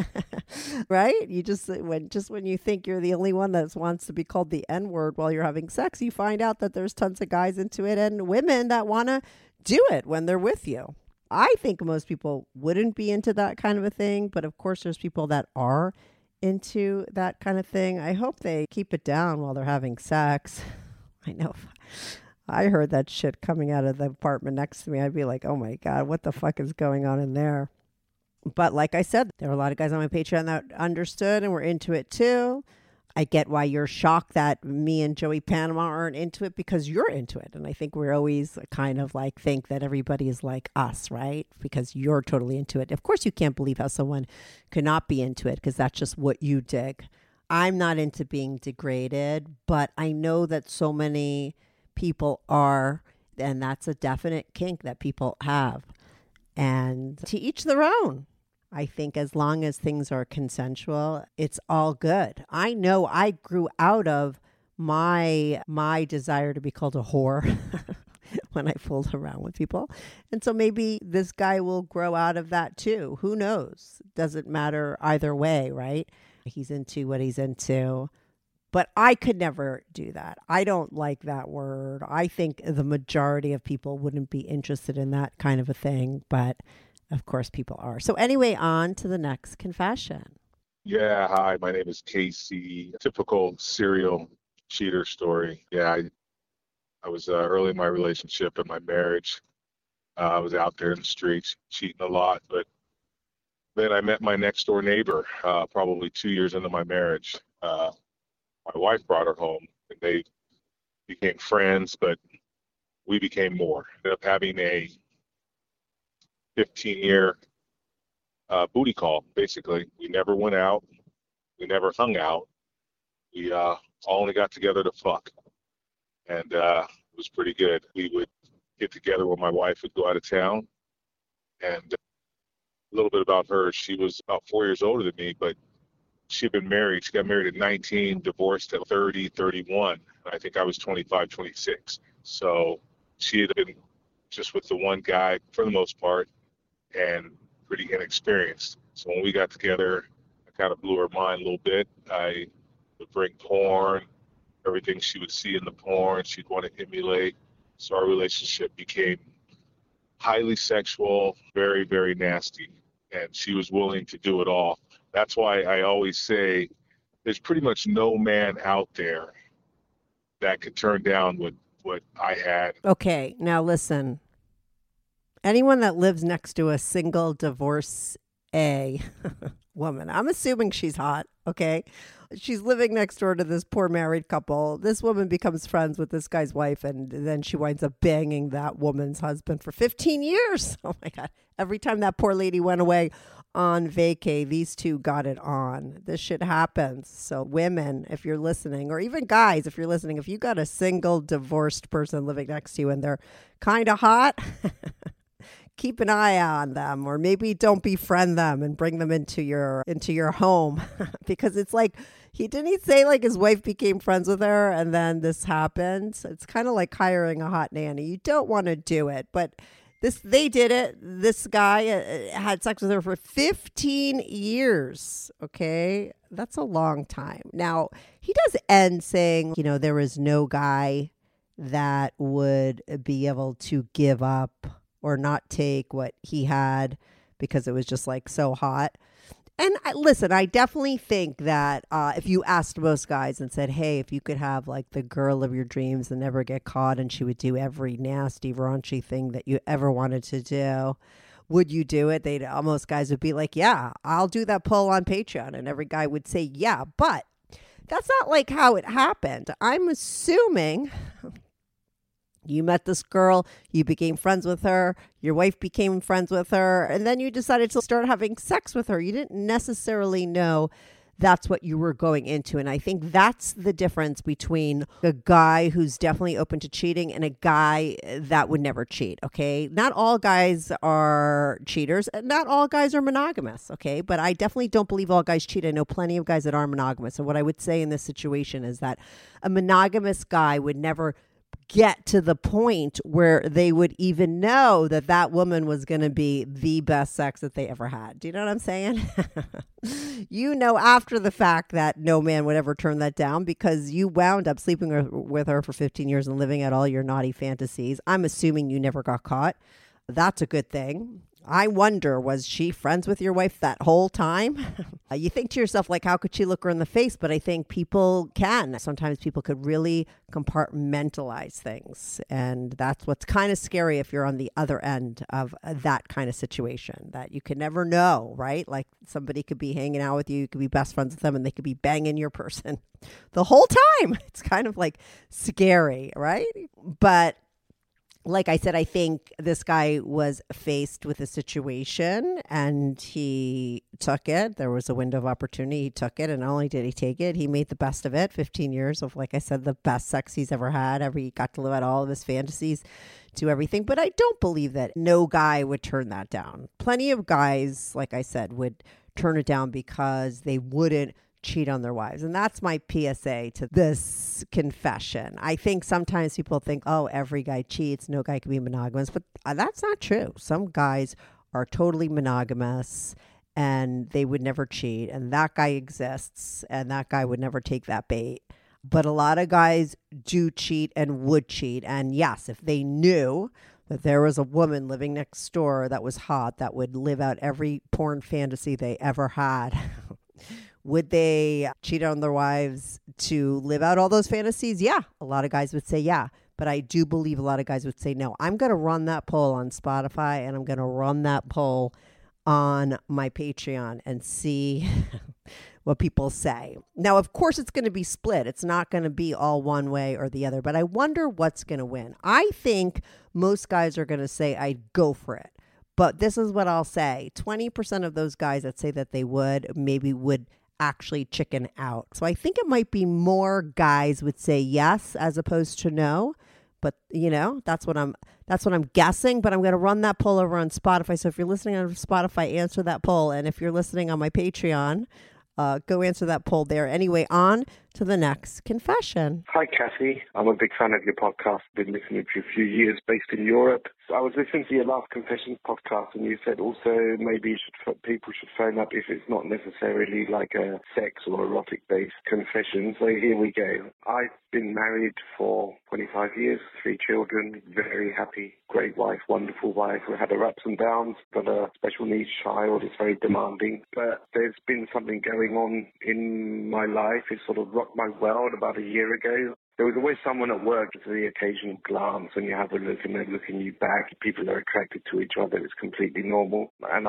Right? You when you think you're the only one that wants to be called the N-word while you're having sex, you find out that there's tons of guys into it and women that want to do it when they're with you. I think most people wouldn't be into that kind of a thing, but of course there's people that are into that kind of thing. I hope they keep it down while they're having sex. I know if I heard that shit coming out of the apartment next to me, I'd be like, oh my God, what the fuck is going on in there? But like I said, there were a lot of guys on my Patreon that understood and were into it too. I get why you're shocked that me and Joey Panama aren't into it, because you're into it. And I think we're always kind of like think that everybody is like us, right? Because you're totally into it. Of course, you can't believe how someone could not be into it, because that's just what you dig. I'm not into being degraded, but I know that so many people are, and that's a definite kink that people have. And to each their own. I think as long as things are consensual, it's all good. I know I grew out of my desire to be called a whore when I fooled around with people. And so maybe this guy will grow out of that too. Who knows? Doesn't matter either way, right? He's into what he's into. But I could never do that. I don't like that word. I think the majority of people wouldn't be interested in that kind of a thing. But of course, people are. So anyway, on to the next confession. Yeah, hi, my name is Casey. Typical serial cheater story. Yeah, I was early in my relationship and my marriage. I was out there in the streets cheating a lot. But then I met my next door neighbor probably 2 years into my marriage. My wife brought her home, and they became friends, but we became more. Ended up having a 15-year booty call, basically. We never went out. We never hung out. We only got together to fuck. And it was pretty good. We would get together when my wife would go out of town. And a little bit about her, she was about 4 years older than me, but she'd been married. She got married at 19, divorced at 30, 31. I think I was 25, 26. So she had been just with the one guy for the most part and pretty inexperienced. So when we got together, I kind of blew her mind a little bit. I would bring porn, everything she would see in the porn, she'd want to emulate. So our relationship became highly sexual, very, very nasty. And she was willing to do it all. That's why I always say there's pretty much no man out there that could turn down what I had. Okay, now listen. Anyone that lives next to a single divorcee woman, I'm assuming she's hot, okay? She's living next door to this poor married couple. This woman becomes friends with this guy's wife, and then she winds up banging that woman's husband for 15 years. Oh, my God. Every time that poor lady went away on vacay, these two got it on. This shit happens. So women, if you're listening, or even guys, if you're listening, if you got a single divorced person living next to you and they're kind of hot, keep an eye on them, or maybe don't befriend them and bring them into your home because it's like he say like his wife became friends with her and then this happened. It's kind of like hiring a hot nanny. You don't want to do it, but they did it. This guy had sex with her for 15 years. Okay, that's a long time. Now he does end saying, there was no guy that would be able to give up or not take what he had because it was just like so hot. And listen, I definitely think that if you asked most guys and said, hey, if you could have like the girl of your dreams and never get caught and she would do every nasty, raunchy thing that you ever wanted to do, would you do it? Most guys would be like, yeah, I'll do that poll on Patreon. And every guy would say, yeah, but that's not like how it happened. I'm assuming you met this girl, you became friends with her, your wife became friends with her, and then you decided to start having sex with her. You didn't necessarily know that's what you were going into. And I think that's the difference between a guy who's definitely open to cheating and a guy that would never cheat, okay? Not all guys are cheaters. Not all guys are monogamous, okay? But I definitely don't believe all guys cheat. I know plenty of guys that are monogamous. And what I would say in this situation is that a monogamous guy would never get to the point where they would even know that that woman was going to be the best sex that they ever had. Do you know what I'm saying? After the fact that no man would ever turn that down because you wound up sleeping with her for 15 years and living out all your naughty fantasies. I'm assuming you never got caught. That's a good thing. I wonder, was she friends with your wife that whole time? You think to yourself, like, how could she look her in the face? But I think people can. Sometimes people could really compartmentalize things. And that's what's kind of scary if you're on the other end of that kind of situation, that you can never know, right? Like somebody could be hanging out with you, you could be best friends with them, and they could be banging your person the whole time. It's kind of like scary, right? But like I said, I think this guy was faced with a situation and he took it. There was a window of opportunity. He took it, and not only did he take it, he made the best of it. 15 years of, like I said, the best sex he's ever had. He got to live out all of his fantasies, do everything. But I don't believe that no guy would turn that down. Plenty of guys, like I said, would turn it down because they wouldn't cheat on their wives. And that's my PSA to this confession. I think sometimes people think, oh, every guy cheats, no guy can be monogamous, but that's not true. Some guys are totally monogamous and they would never cheat, and that guy exists, and that guy would never take that bait. But a lot of guys do cheat and would cheat. And yes, if they knew that there was a woman living next door that was hot, that would live out every porn fantasy they ever had, would they cheat on their wives to live out all those fantasies? Yeah, a lot of guys would say yeah. But I do believe a lot of guys would say no. I'm going to run that poll on Spotify, and I'm going to run that poll on my Patreon and see what people say. Now, of course, it's going to be split. It's not going to be all one way or the other, but I wonder what's going to win. I think most guys are going to say, I'd go for it. But this is what I'll say. 20% of those guys that say that they would, maybe would actually chicken out. So I think it might be more guys would say yes as opposed to no. But, you know, that's what I'm guessing. But I'm going to run that poll over on Spotify. So if you're listening on Spotify, answer that poll. And if you're listening on my Patreon, go answer that poll there. Anyway, on to the next confession. Hi, Kathy. I'm a big fan of your podcast. Been listening to you for a few years, based in Europe. So I was listening to your last Confessions podcast, and you said also maybe people should phone up if it's not necessarily like a sex or erotic-based confession. So here we go. I've been married for 25 years, 3 children, very happy, great wife, wonderful wife. We had her ups and downs, got a special needs child. It's very demanding. But there's been something going on in my life. It sort of rocked my world about a year ago. There was always someone at work to the occasional glance, and you have a look and they're looking you back. People are attracted to each other. It's completely normal. And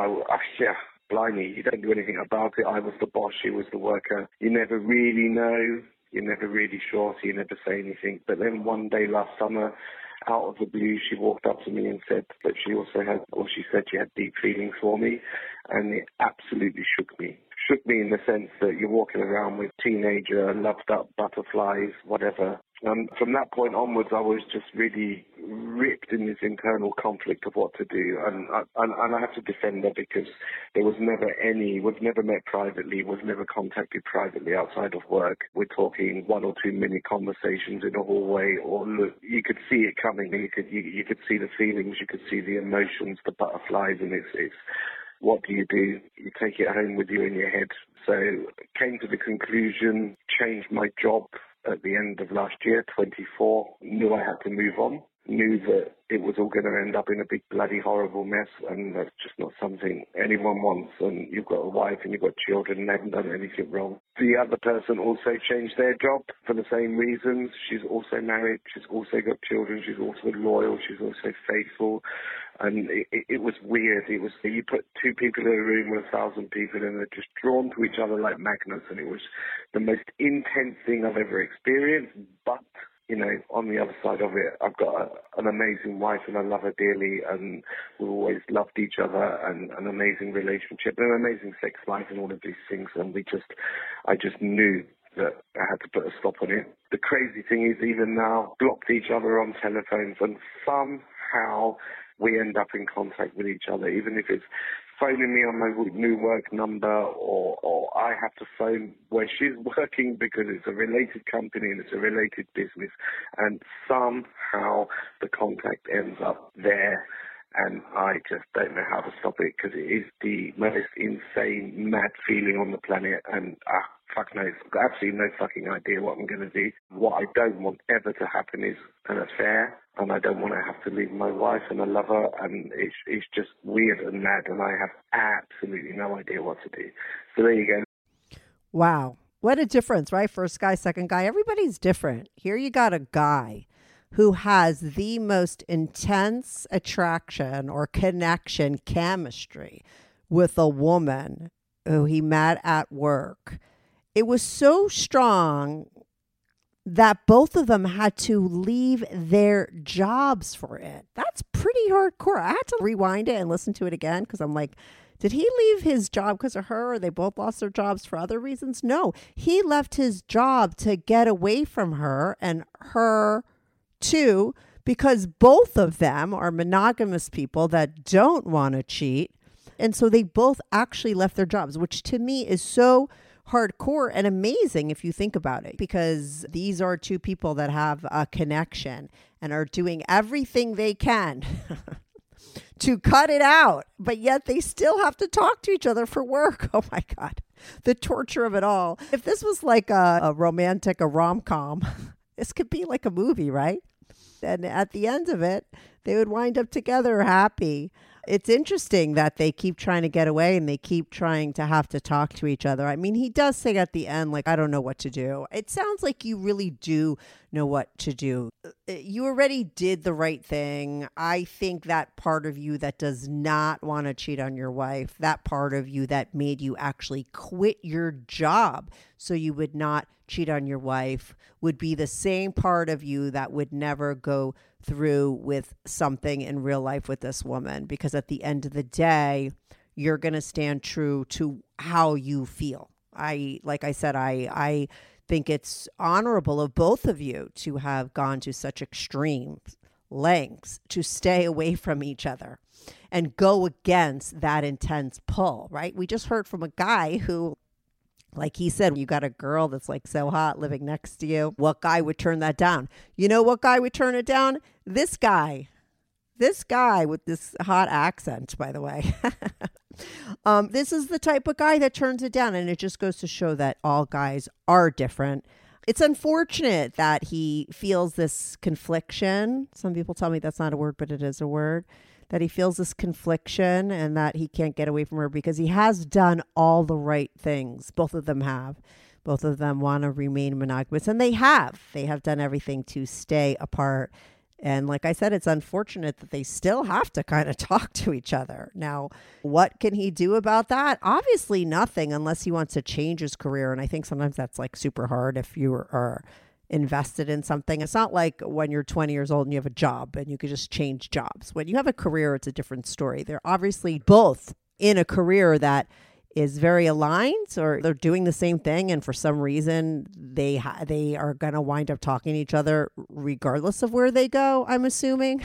blimey, you don't do anything about it. I was the boss, she was the worker. You never really know. You're never really sure, so you never say anything. But then one day last summer, out of the blue, she walked up to me and said that she said she had deep feelings for me, and it absolutely shook me. Shook me in the sense that you're walking around with teenager, loved up butterflies, whatever. From that point onwards, I was just really ripped in this internal conflict of what to do, and I have to defend her because there was we've never met privately, was never contacted privately outside of work. We're talking 1 or 2 minute conversations in a hallway, or look, you could see it coming. You could see the feelings, you could see the emotions, the butterflies, and it's what do? You take it home with you in your head. So came to the conclusion, changed my job at the end of last year, 24, knew I had to move on, knew that it was all going to end up in a big bloody horrible mess, and that's just not something anyone wants. And you've got a wife and you've got children and they haven't done anything wrong. The other person also changed their job for the same reasons. She's also married, she's also got children, she's also loyal, she's also faithful. And it was weird. It was, you put 2 people in a room with 1,000 people and they're just drawn to each other like magnets, and it was the most intense thing I've ever experienced. But, you know, on the other side of it, I've got an amazing wife and I love her dearly, and we've always loved each other, and an amazing relationship and an amazing sex life and all of these things. And I just knew that I had to put a stop on it. The crazy thing is, even now, blocked each other on telephones, and somehow we end up in contact with each other, even if it's phoning me on my new work number, or I have to phone where she's working because it's a related company and it's a related business, and somehow the contact ends up there. And I just don't know how to stop it, because it is the most insane, mad feeling on the planet. And fuck knows, I've got absolutely no fucking idea what I'm going to do. What I don't want ever to happen is an affair, and I don't want to have to leave my wife, and I love her, and it's just weird and mad, and I have absolutely no idea what to do. So there you go. Wow. What a difference, right? First guy, second guy, everybody's different. Here you got a guy who has the most intense attraction or connection, chemistry with a woman who he met at work. It was so strong that both of them had to leave their jobs for it. That's pretty hardcore. I had to rewind it and listen to it again, because I'm like, did he leave his job because of her, or they both lost their jobs for other reasons? No, he left his job to get away from her, and her too, because both of them are monogamous people that don't want to cheat. And so they both actually left their jobs, which to me is so hardcore and amazing if you think about it, because these are 2 people that have a connection and are doing everything they can to cut it out, but yet they still have to talk to each other for work. Oh my God, the torture of it all. If this was like a romantic, a rom-com, this could be like a movie, right? And at the end of it, they would wind up together happy. It's interesting that they keep trying to get away and they keep trying to have to talk to each other. I mean, he does say at the end, like, I don't know what to do. It sounds like you really do know what to do. you already did the right thing. I think that part of you that does not want to cheat on your wife, that part of you that made you actually quit your job so you would not cheat on your wife, would be the same part of you that would never go through with something in real life with this woman, because at the end of the day, you're going to stand true to how you feel. Like I said, I think it's honorable of both of you to have gone to such extreme lengths to stay away from each other and go against that intense pull, right? We just heard from a guy who, like he said, you got a girl that's like so hot living next to you. What guy would turn that down? You know what guy would turn it down? This guy with this hot accent, by the way. This is the type of guy that turns it down. And it just goes to show that all guys are different. It's unfortunate that he feels this confliction. Some people tell me that's not a word, but it is a word. That he feels this confliction and that he can't get away from her, because he has done all the right things. Both of them have. Both of them want to remain monogamous, and they have. They have done everything to stay apart. And like I said, it's unfortunate that they still have to kind of talk to each other. Now, what can he do about that? Obviously nothing, unless he wants to change his career. And I think sometimes that's like super hard if you are invested in something. It's not like when you're 20 years old and you have a job and you could just change jobs. When you have a career, it's a different story. They're obviously both in a career that is very aligned, or they're doing the same thing, and for some reason they are going to wind up talking to each other regardless of where they go, I'm assuming.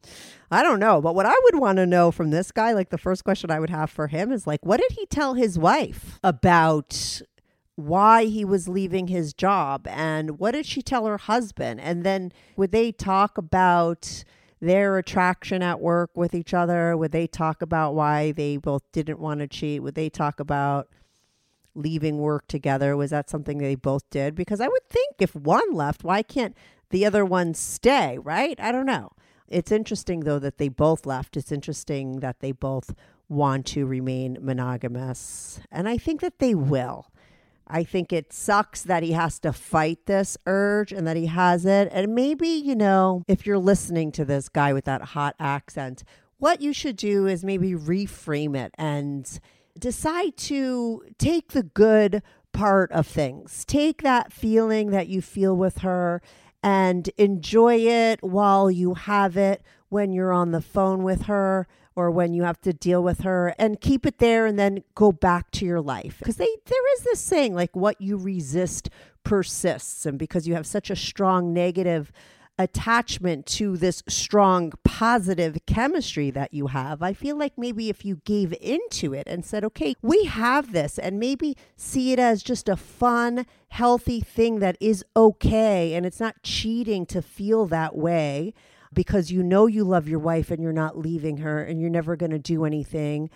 I don't know, but what I would want to know from this guy, like the first question I would have for him is like, what did he tell his wife about why he was leaving his job, and what did she tell her husband? And then would they talk about their attraction at work with each other? Would they talk about why they both didn't want to cheat? Would they talk about leaving work together? Was that something they both did? Because I would think if one left, why can't the other one stay, right? I don't know. It's interesting, though, that they both left. It's interesting that they both want to remain monogamous. And I think that they will. I think it sucks that he has to fight this urge and that he has it. And maybe, you know, if you're listening to this guy with that hot accent, what you should do is maybe reframe it and decide to take the good part of things. Take that feeling that you feel with her and enjoy it while you have it, when you're on the phone with her or when you have to deal with her, and keep it there and then go back to your life. Because there is this saying, like, what you resist persists. And because you have such a strong negative attachment to this strong positive chemistry that you have, I feel like maybe if you gave into it and said, okay, we have this, and maybe see it as just a fun, healthy thing that is okay, and it's not cheating to feel that way, because you know you love your wife and you're not leaving her and you're never going to do anything,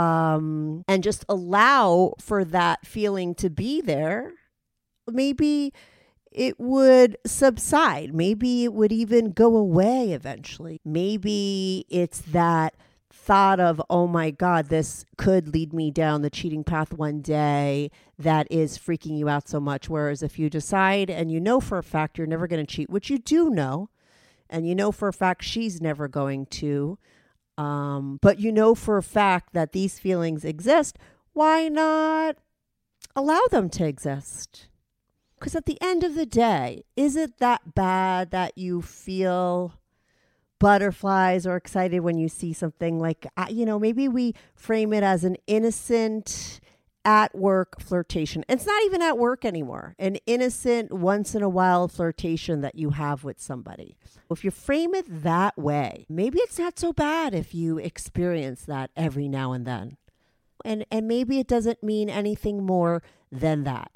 and just allow for that feeling to be there, maybe it would subside. Maybe it would even go away eventually. Maybe it's that thought of, oh my God, this could lead me down the cheating path one day, that is freaking you out so much. Whereas if you decide and you know for a fact you're never going to cheat, which you do know, and you know for a fact she's never going to, but you know for a fact that these feelings exist, why not allow them to exist? Because at the end of the day, is it that bad that you feel butterflies or excited when you see something? Like, maybe we frame it as an innocent at work flirtation. It's not even at work anymore. An innocent, once in a while flirtation that you have with somebody. If you frame it that way, maybe it's not so bad if you experience that every now and then. And maybe it doesn't mean anything more than that.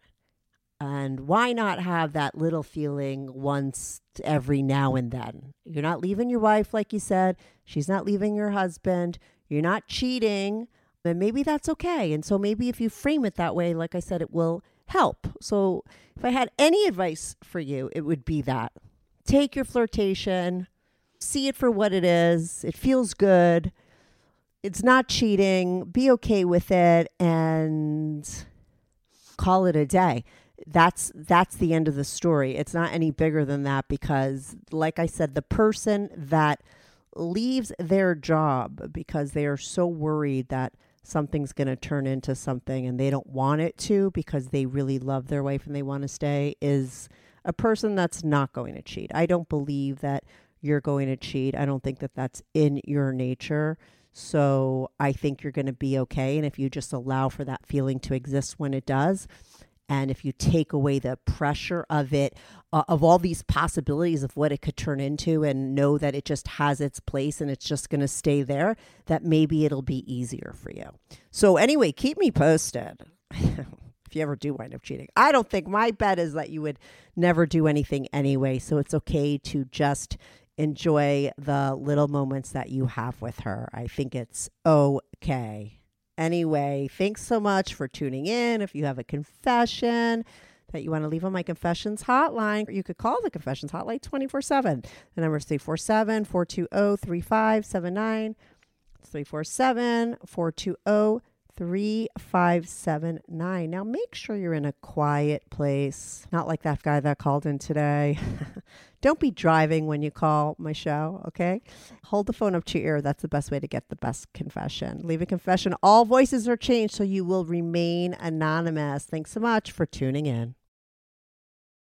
And why not have that little feeling once every now and then? You're not leaving your wife, like you said. She's not leaving your husband. You're not cheating. Then maybe that's okay. And so maybe if you frame it that way, like I said, it will help. So if I had any advice for you, it would be that. Take your flirtation, see it for what it is. It feels good. It's not cheating. Be okay with it and call it a day. that's the end of the story. It's not any bigger than that because, like I said, the person that leaves their job because they are so worried that something's going to turn into something and they don't want it to because they really love their wife and they want to stay is a person that's not going to cheat. I don't believe that you're going to cheat. I don't think that that's in your nature. So I think you're going to be okay. And if you just allow for that feeling to exist when it does, and if you take away the pressure of it, of all these possibilities of what it could turn into and know that it just has its place and it's just going to stay there, that maybe it'll be easier for you. So anyway, keep me posted if you ever do wind up cheating. I don't think, my bet is that you would never do anything anyway. So it's okay to just enjoy the little moments that you have with her. I think it's okay. Anyway, thanks so much for tuning in. If you have a confession that you want to leave on my confessions hotline, you could call the confessions hotline 24/7. The number is 347-420-3579. It's 347-420-3579. Now make sure you're in a quiet place, not like that guy that called in today. Don't be driving when you call my show, okay? Hold the phone up to your ear. That's the best way to get the best confession. Leave a confession. All voices are changed, so you will remain anonymous. Thanks so much for tuning in.